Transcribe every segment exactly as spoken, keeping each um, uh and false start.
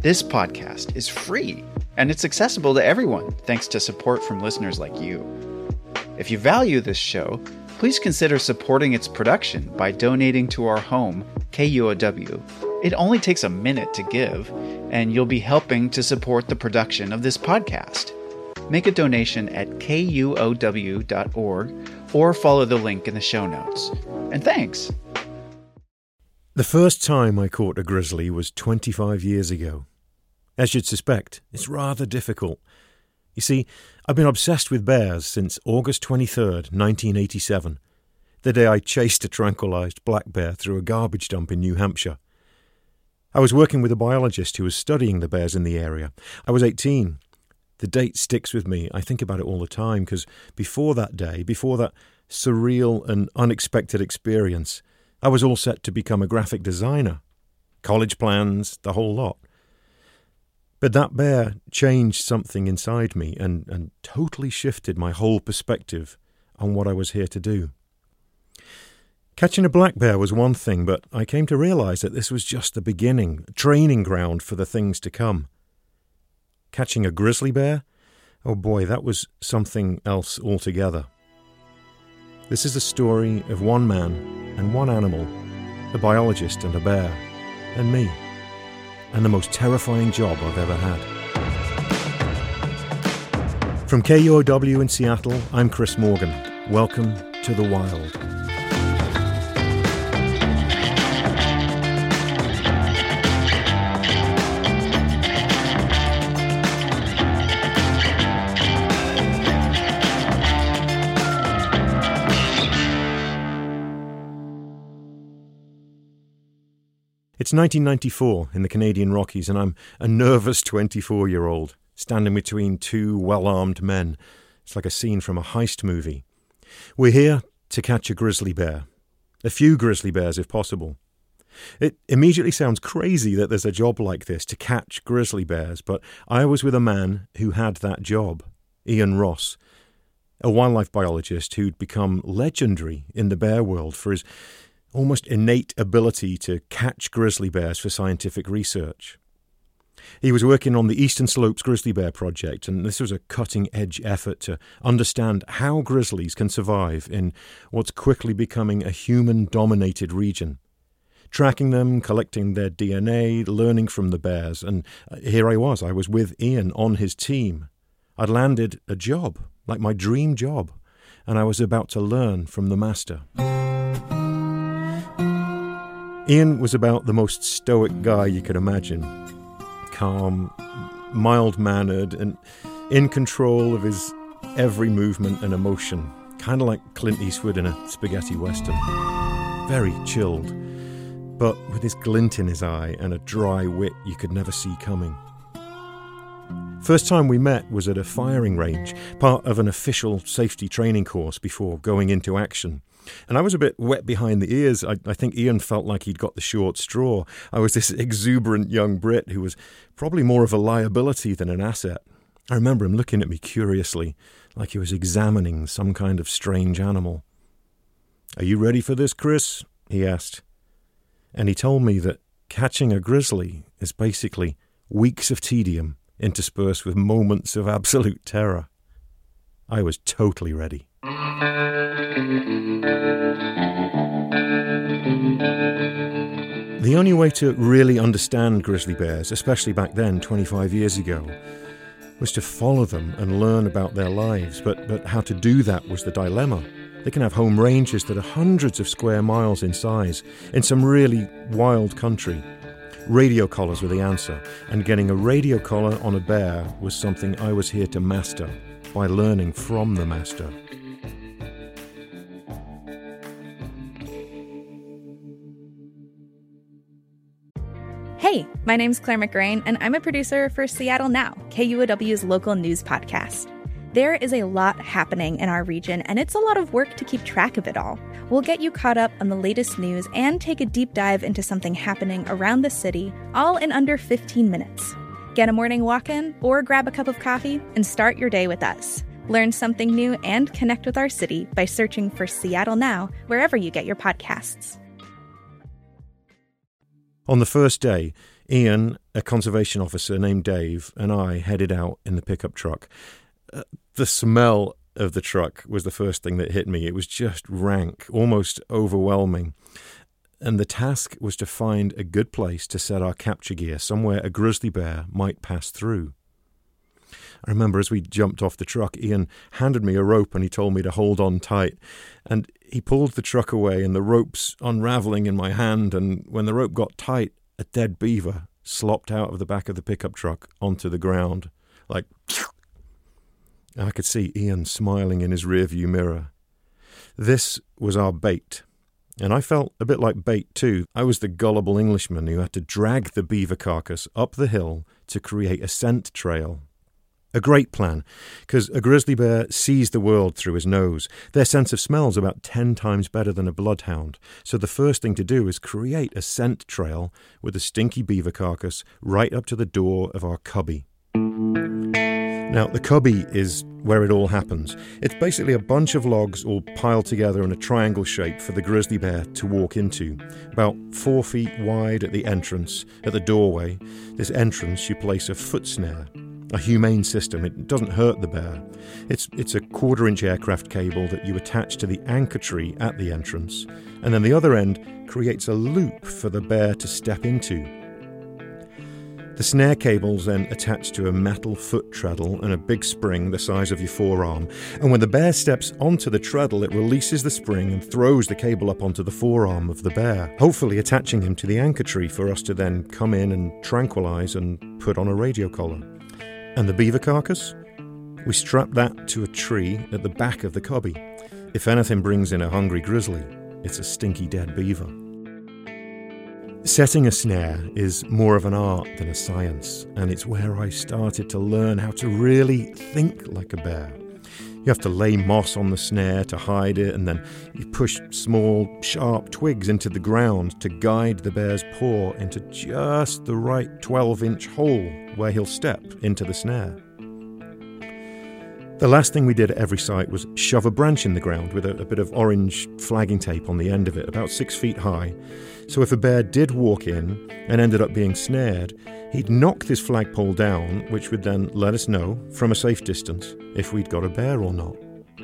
This podcast is free, and it's accessible to everyone thanks to support from listeners like you. If you value this show, please consider supporting its production by donating to our home, K U O W. It only takes a minute to give, and you'll be helping to support the production of this podcast. Make a donation at K U O W dot org or follow the link in the show notes. And thanks! The first time I caught a grizzly was twenty-five years ago. As you'd suspect, it's rather difficult. You see, I've been obsessed with bears since August twenty-third, nineteen eighty-seven, the day I chased a tranquilized black bear through a garbage dump in New Hampshire. I was working with a biologist who was studying the bears in the area. I was eighteen. The date sticks with me. I think about it all the time because before that day, before that surreal and unexpected experience, I was all set to become a graphic designer. College plans, the whole lot. But that bear changed something inside me and, and totally shifted my whole perspective on what I was here to do. Catching a black bear was one thing, but I came to realize that this was just the beginning, a training ground for the things to come. Catching a grizzly bear? Oh boy, that was something else altogether. This is the story of one man and one animal, a biologist and a bear, and me. And the most terrifying job I've ever had. From K U O W in Seattle, I'm Chris Morgan. Welcome to the wild. It's nineteen ninety-four in the Canadian Rockies, and I'm a nervous twenty-four-year-old standing between two well-armed men. It's like a scene from a heist movie. We're here to catch a grizzly bear. A few grizzly bears, if possible. It immediately sounds crazy that there's a job like this to catch grizzly bears, but I was with a man who had that job, Ian Ross, a wildlife biologist who'd become legendary in the bear world for his almost innate ability to catch grizzly bears for scientific research. He was working on the Eastern Slopes Grizzly Bear Project, and this was a cutting-edge effort to understand how grizzlies can survive in what's quickly becoming a human-dominated region. Tracking them, collecting their D N A, learning from the bears, and here I was, I was with Ian on his team. I'd landed a job, like my dream job, and I was about to learn from the master. Ian was about the most stoic guy you could imagine. Calm, mild-mannered, and in control of his every movement and emotion. Kind of like Clint Eastwood in a spaghetti western. Very chilled, but with this glint in his eye and a dry wit you could never see coming. First time we met was at a firing range, part of an official safety training course before going into action. And I was a bit wet behind the ears. I, I think Ian felt like he'd got the short straw. I was this exuberant young Brit who was probably more of a liability than an asset. I remember him looking at me curiously, like he was examining some kind of strange animal. "Are you ready for this, Chris?" he asked. And he told me that catching a grizzly is basically weeks of tedium interspersed with moments of absolute terror. I was totally ready. The only way to really understand grizzly bears, especially back then, twenty-five years ago, was to follow them and learn about their lives. But, but how to do that was the dilemma. They can have home ranges that are hundreds of square miles in size in some really wild country. Radio collars were the answer, and getting a radio collar on a bear was something I was here to master by learning from the master. Hey, my name's Claire McGrain, and I'm a producer for Seattle Now, K U O W's local news podcast. There is a lot happening in our region, and it's a lot of work to keep track of it all. We'll get you caught up on the latest news and take a deep dive into something happening around the city, all in under fifteen minutes. Get a morning walk in or grab a cup of coffee and start your day with us. Learn something new and connect with our city by searching for Seattle Now wherever you get your podcasts. On the first day, Ian, a conservation officer named Dave, and I headed out in the pickup truck. Uh, the smell of the truck was the first thing that hit me. It was just rank, almost overwhelming. And the task was to find a good place to set our capture gear, somewhere a grizzly bear might pass through. I remember as we jumped off the truck, Ian handed me a rope and he told me to hold on tight. And he pulled the truck away and the rope's unraveling in my hand. And when the rope got tight, a dead beaver slopped out of the back of the pickup truck onto the ground. Like, I could see Ian smiling in his rearview mirror. This was our bait. And I felt a bit like bait too. I was the gullible Englishman who had to drag the beaver carcass up the hill to create a scent trail. A great plan, because a grizzly bear sees the world through his nose. Their sense of smell is about ten times better than a bloodhound. So the first thing to do is create a scent trail with a stinky beaver carcass right up to the door of our cubby. Now, the cubby is where it all happens. It's basically a bunch of logs all piled together in a triangle shape for the grizzly bear to walk into. About four feet wide at the entrance, at the doorway. This entrance, you place a foot snare. A humane system. It doesn't hurt the bear. It's it's a quarter-inch aircraft cable that you attach to the anchor tree at the entrance, and then the other end creates a loop for the bear to step into. The snare cable's then attached to a metal foot treadle and a big spring the size of your forearm, and when the bear steps onto the treadle, it releases the spring and throws the cable up onto the forearm of the bear, hopefully attaching him to the anchor tree for us to then come in and tranquilize and put on a radio collar. And the beaver carcass? We strap that to a tree at the back of the cubby. If anything brings in a hungry grizzly, it's a stinky dead beaver. Setting a snare is more of an art than a science, and it's where I started to learn how to really think like a bear. You have to lay moss on the snare to hide it, and then you push small, sharp twigs into the ground to guide the bear's paw into just the right twelve-inch hole where he'll step into the snare. The last thing we did at every site was shove a branch in the ground with a, a bit of orange flagging tape on the end of it, about six feet high. So if a bear did walk in and ended up being snared, he'd knock this flagpole down, which would then let us know from a safe distance if we'd got a bear or not.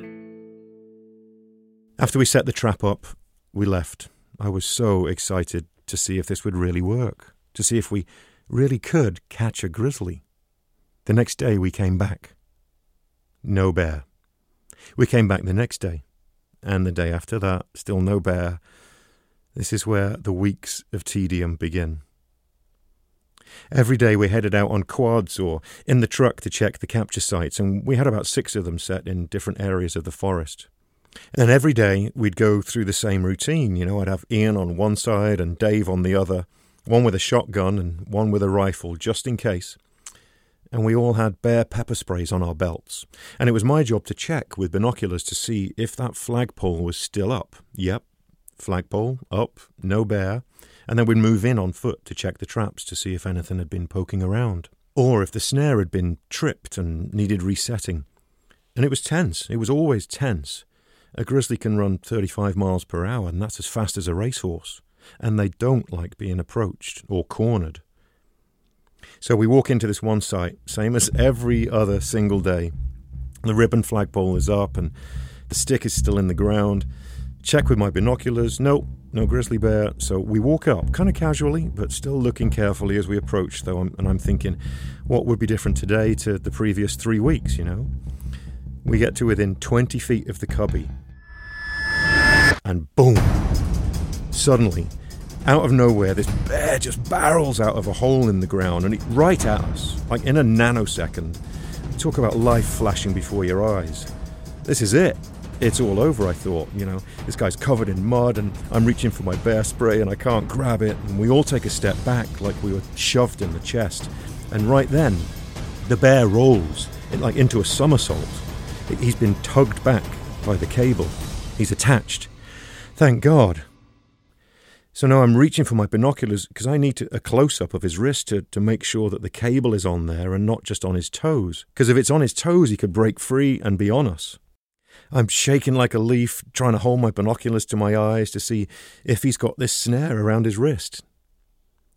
After we set the trap up, we left. I was so excited to see if this would really work, to see if we really could catch a grizzly. The next day we came back. No bear. We came back the next day, and the day after that, still no bear. This is where the weeks of tedium begin. Every day we headed out on quads or in the truck to check the capture sites, and we had about six of them set in different areas of the forest. And every day we'd go through the same routine. You know, I'd have Ian on one side and Dave on the other, one with a shotgun and one with a rifle, just in case. And we all had bear pepper sprays on our belts. And it was my job to check with binoculars to see if that flagpole was still up. Yep, flagpole, up, no bear. And then we'd move in on foot to check the traps to see if anything had been poking around. Or if the snare had been tripped and needed resetting. And it was tense. It was always tense. A grizzly can run thirty-five miles per hour, and that's as fast as a racehorse. And they don't like being approached or cornered. So we walk into this one site, same as every other single day. The ribbon flagpole is up and the stick is still in the ground. Check with my binoculars. No, no grizzly bear. So we walk up, kind of casually, but still looking carefully as we approach, though. And I'm thinking, what would be different today to the previous three weeks, you know? We get to within twenty feet of the cubby. And boom! Suddenly, out of nowhere, this bear just barrels out of a hole in the ground and it, right at us, like in a nanosecond. Talk about life flashing before your eyes. This is it. It's all over, I thought. You know, this guy's covered in mud and I'm reaching for my bear spray and I can't grab it. And we all take a step back like we were shoved in the chest. And right then, the bear rolls like into a somersault. He's been tugged back by the cable. He's attached. Thank God. So now I'm reaching for my binoculars because I need to, a close-up of his wrist to, to make sure that the cable is on there and not just on his toes. Because if it's on his toes, he could break free and be on us. I'm shaking like a leaf, trying to hold my binoculars to my eyes to see if he's got this snare around his wrist.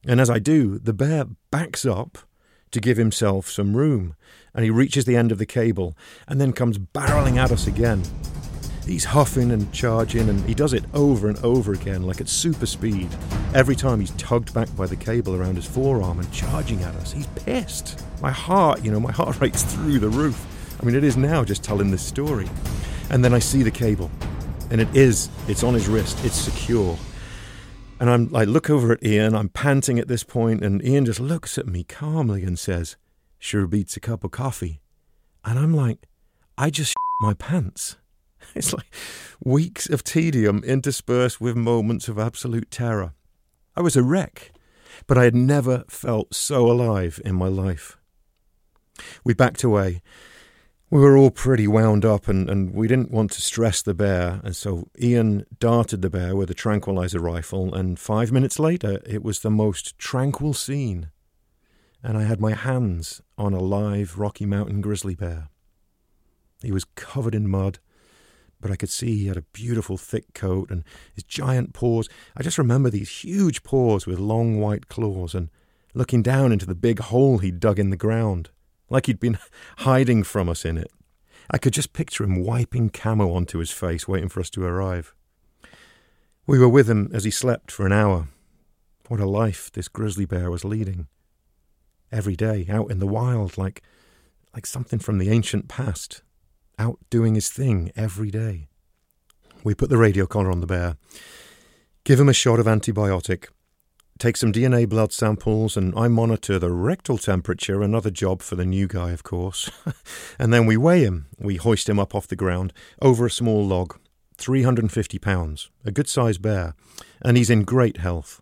And as I do, the bear backs up to give himself some room, and he reaches the end of the cable and then comes barreling at us again. He's huffing and charging, and he does it over and over again, like at super speed. Every time he's tugged back by the cable around his forearm and charging at us. He's pissed. My heart, you know, my heart rate's through the roof. I mean, it is now just telling this story. And then I see the cable, and it is, it's on his wrist, it's secure. And I'm, I look over at Ian, I'm panting at this point, and Ian just looks at me calmly and says, "Sure beats a cup of coffee." And I'm like, I just shit my pants. It's like weeks of tedium interspersed with moments of absolute terror. I was a wreck, but I had never felt so alive in my life. We backed away. We were all pretty wound up, and, and we didn't want to stress the bear, and so Ian darted the bear with a tranquilizer rifle, and five minutes later it was the most tranquil scene, and I had my hands on a live Rocky Mountain grizzly bear. He was covered in mud, but I could see he had a beautiful thick coat and his giant paws. I just remember these huge paws with long white claws, and looking down into the big hole he'd dug in the ground, like he'd been hiding from us in it. I could just picture him wiping camo onto his face, waiting for us to arrive. We were with him as he slept for an hour. What a life this grizzly bear was leading. Every day, out in the wild, like, like something from the ancient past. Out doing his thing every day. We put the radio collar on the bear, give him a shot of antibiotic, take some D N A blood samples, and I monitor the rectal temperature, another job for the new guy, of course. And then we weigh him. We hoist him up off the ground, over a small log, three hundred fifty pounds, a good-sized bear, and he's in great health.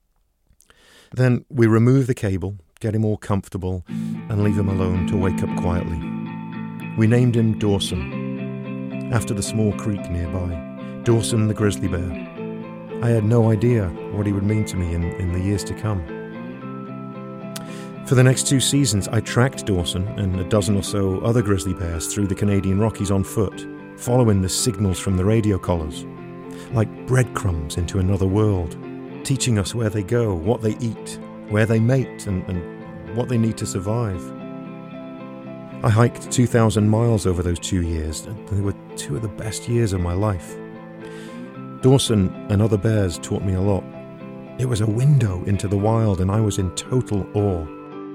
Then we remove the cable, get him all comfortable, and leave him alone to wake up quietly. We named him Dawson, after the small creek nearby, Dawson the grizzly bear. I had no idea what he would mean to me in, in the years to come. For the next two seasons, I tracked Dawson and a dozen or so other grizzly bears through the Canadian Rockies on foot, following the signals from the radio collars, like breadcrumbs into another world, teaching us where they go, what they eat, where they mate, and, and what they need to survive. I hiked two thousand miles over those two years, and they were two of the best years of my life. Dawson and other bears taught me a lot. It was a window into the wild, and I was in total awe.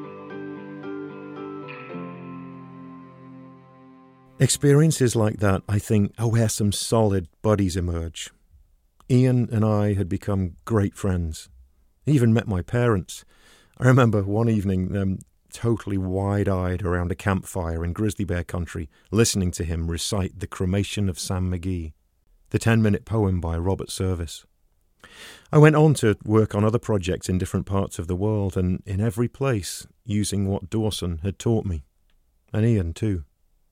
Experiences like that, I think, are where some solid buddies emerge. Ian and I had become great friends. He even met my parents. I remember one evening, um, totally wide-eyed around a campfire in grizzly bear country, listening to him recite The Cremation of Sam McGee, the ten-minute poem by Robert Service. I went on to work on other projects in different parts of the world, and in every place using what Dawson had taught me, and Ian too.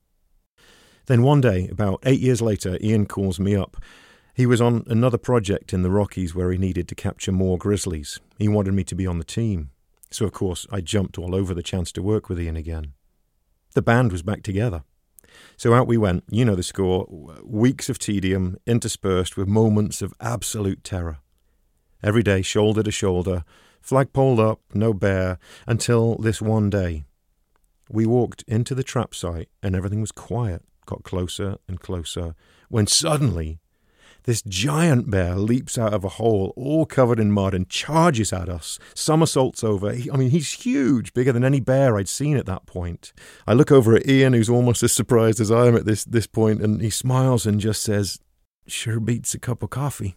Then one day, about eight years later, Ian calls me up. He was on another project in the Rockies where he needed to capture more grizzlies. He wanted me to be on the team. So, of course, I jumped all over the chance to work with Ian again. The band was back together. So out we went, you know the score, weeks of tedium interspersed with moments of absolute terror. Every day, shoulder to shoulder, flagpole up, no bear, until this one day. We walked into the trap site and everything was quiet, got closer and closer, when suddenly this giant bear leaps out of a hole all covered in mud and charges at us, somersaults over. He, I mean, he's huge, bigger than any bear I'd seen at that point. I look over at Ian, who's almost as surprised as I am at this, this point, and he smiles and just says, "Sure beats a cup of coffee."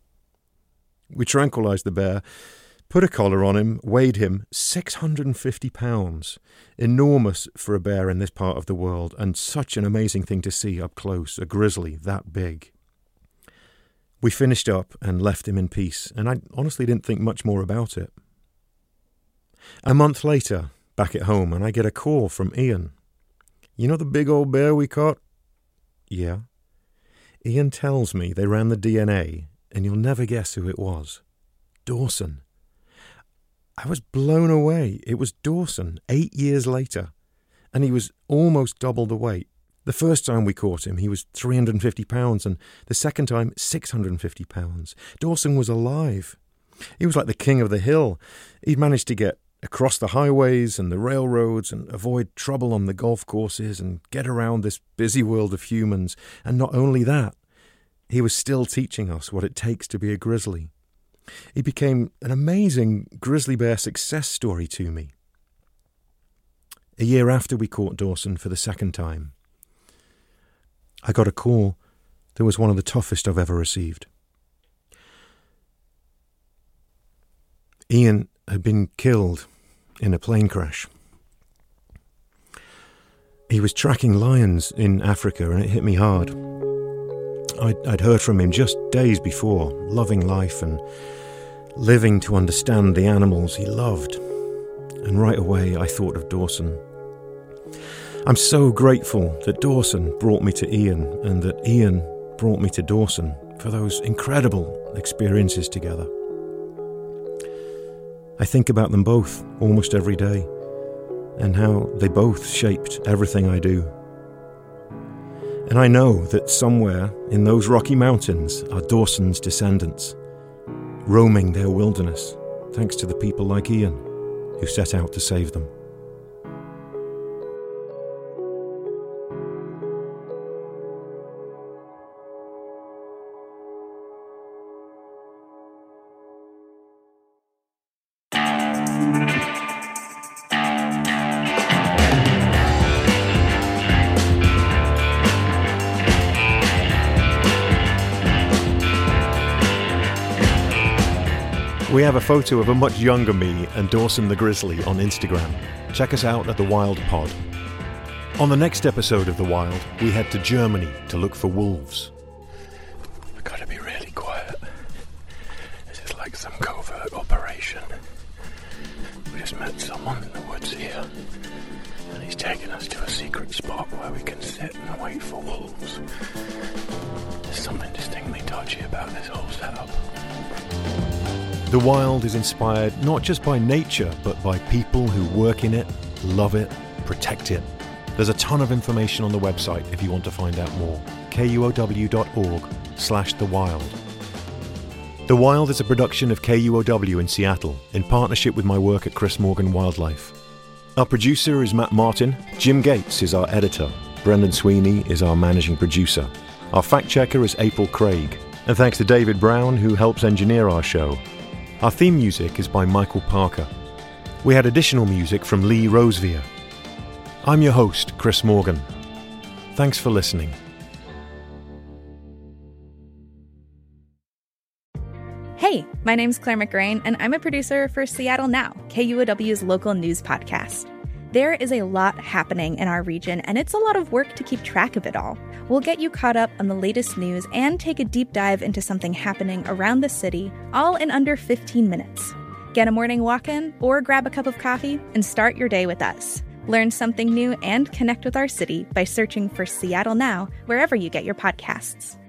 We tranquilized the bear, put a collar on him, weighed him, six hundred fifty pounds. Enormous for a bear in this part of the world, and such an amazing thing to see up close, a grizzly that big. We finished up and left him in peace, and I honestly didn't think much more about it. A month later, back at home, and I get a call from Ian. "You know the big old bear we caught?" "Yeah." Ian tells me they ran the D N A, and you'll never guess who it was. Dawson. I was blown away. It was Dawson, eight years later, and he was almost double the weight. The first time we caught him, he was three hundred fifty pounds, and the second time, six hundred fifty pounds. Dawson was alive. He was like the king of the hill. He'd managed to get across the highways and the railroads and avoid trouble on the golf courses and get around this busy world of humans. And not only that, he was still teaching us what it takes to be a grizzly. He became an amazing grizzly bear success story to me. A year after we caught Dawson for the second time, I got a call that was one of the toughest I've ever received. Ian had been killed in a plane crash. He was tracking lions in Africa, and it hit me hard. I'd, I'd heard from him just days before, loving life and living to understand the animals he loved. And right away I thought of Dawson. I'm so grateful that Dawson brought me to Ian and that Ian brought me to Dawson for those incredible experiences together. I think about them both almost every day and how they both shaped everything I do. And I know that somewhere in those Rocky Mountains are Dawson's descendants, roaming their wilderness, thanks to the people like Ian who set out to save them. We have a photo of a much younger me and Dawson the Grizzly on Instagram. Check us out at The Wild Pod. On the next episode of The Wild, we head to Germany to look for wolves. I've got to be really quiet. This is like some covert operation. We just met someone in the woods here, and he's taken us to a secret spot where we can sit and wait for wolves. There's something distinctly dodgy about this whole setup. The Wild is inspired not just by nature, but by people who work in it, love it, protect it. There's a ton of information on the website if you want to find out more. kuow.org slash The Wild. The Wild is a production of K U O W in Seattle, in partnership with my work at Chris Morgan Wildlife. Our producer is Matt Martin. Jim Gates is our editor. Brendan Sweeney is our managing producer. Our fact checker is April Craig. And thanks to David Brown, who helps engineer our show. Our theme music is by Michael Parker. We had additional music from Lee Rosevear. I'm your host, Chris Morgan. Thanks for listening. Hey, my name's Claire McGrain, and I'm a producer for Seattle Now, K U O W's local news podcast. There is a lot happening in our region, and it's a lot of work to keep track of it all. We'll get you caught up on the latest news and take a deep dive into something happening around the city, all in under fifteen minutes. Get a morning walk in or grab a cup of coffee and start your day with us. Learn something new and connect with our city by searching for Seattle Now wherever you get your podcasts.